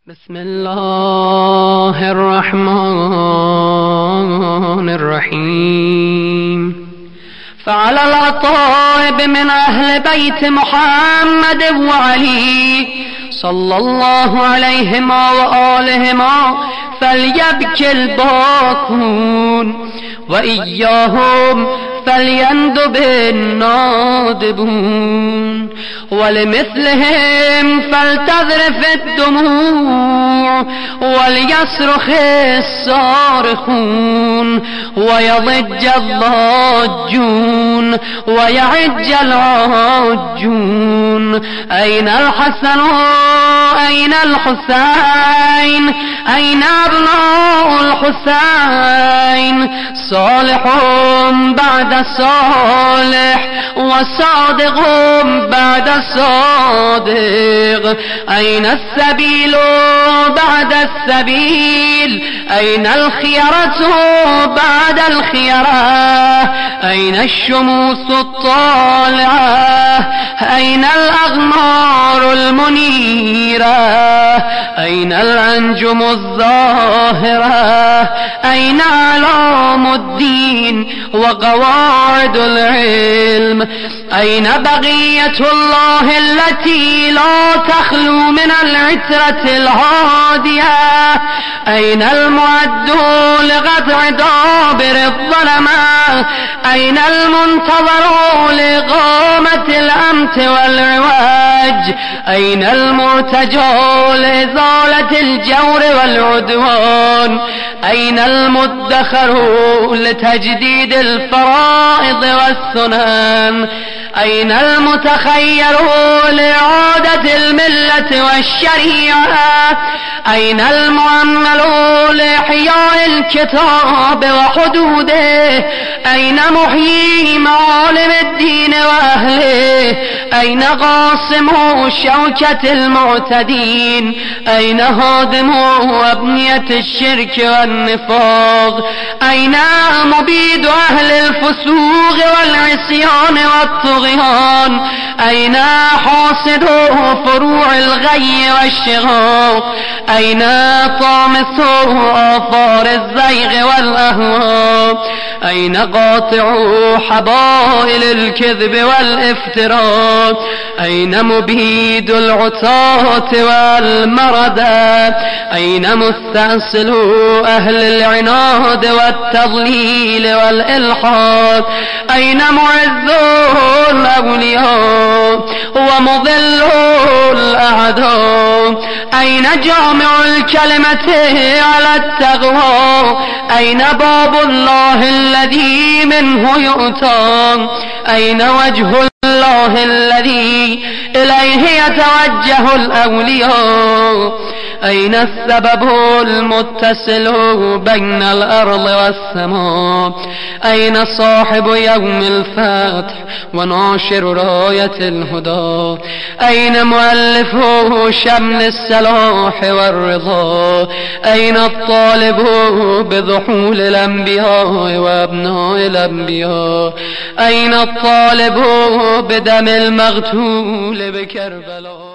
بسم الله الرحمن الرحيم. فعلى الأطائب من أهل بيت محمد وعلي صلى الله عليهما وآلهما فليبكي الباكون، وإياهم فليندب النادبون، ولمثلهم فلتذرف الدموع وليصرخ الصارخون، ويضج الضاجون ويعج العاجون. أين الحسن أين الحسين أين أبناء الحسين؟ صالح بعد صالح وصادق بعد صادق. أين السبيل بعد السبيل؟ أين الخيرة بعد الخيرة؟ أين الشموس الطالعة؟ أين الأغمار المنيرة؟ أين الأنجم الظاهرة؟ أين علام الدين وقواعد العلم؟ أين بقية الله التي لا تخلو من العترة الهادية؟ أين المعد لقطع دابر الظلمة؟ أين المنتظر لإقامة الأمت والعواج؟ أين المرتجى لإزالة الجور والعدوان؟ أين المدخر لتجديد الفرائض والسنن؟ أين المتخير لإعادة الملة والشريعة؟ أين المؤمل لإحياء الكتاب وحدوده؟ أين محيي معالم الدين وأهله؟ أين قاسم شوكة المعتدين؟ أين هادم أبنية الشرك والنفاق؟ أين مبيد أهل الفسوق والعصيان والطغيان؟ أين حاصد فروع الغي والشغاق؟ أين طامس آثار الزيغ والأهواء؟ أين قاطع حبائل الكذب والافتراء؟ أين مبيد العتاة والمردى؟ أين مستأصل أهل العناد والتضليل والإلحاد؟ أين معز الأولياء ومضل الأعداء؟ أين جامع الكلمة على التقوى؟ أين باب الله الذي منه يؤتى؟ أين وجه الله الذي إليه يتوجه الأولياء؟ أين السبب المتصل بين الأرض والسماء؟ أين صاحب يوم الفتح وناشر راية الهدى؟ أين مؤلف شمل الصلاح والرضا؟ أين الطالب بضحول الأنبياء وأبناء الأنبياء؟ أين الطالب بدم المغتول بكربلاء؟